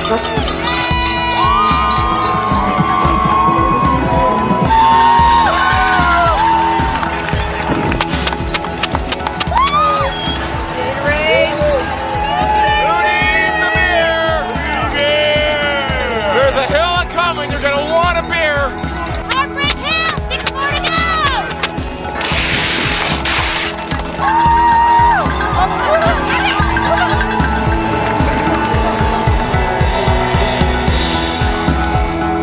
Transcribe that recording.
There's a hill coming. You're gonna want a beer. Heartbreak Hill, 6 more to go.